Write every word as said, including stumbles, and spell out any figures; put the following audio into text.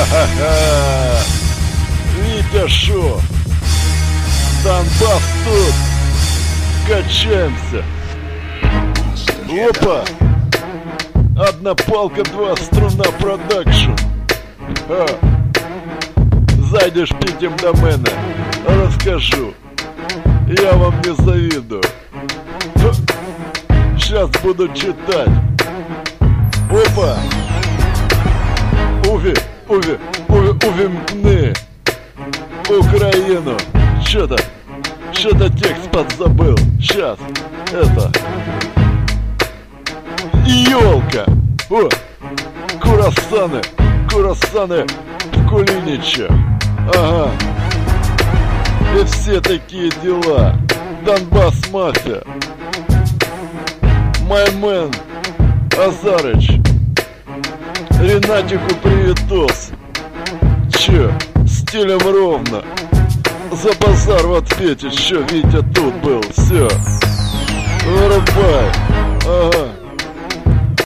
Ха-ха-ха! Витя шо? Донбасс тут! Качаемся! Опа! Одна палка, два струна продакшн! Ха! Зайдеш потім до мене, розкажу. Я вам не завидую. Сейчас буду читать. Опа! Уві, уві, уві, увімкни Украину. Что-то, что-то текст подзабыл. Сейчас, это... Ёлка! О! Курасаны! Курасаны в Кулиничах! Ага! И все такие дела! Донбасс мафия! Маймен Азарыч! Ренатику приветос! Чё? Стилем ровно! За базар в ответе, чё Витя тут был, всё!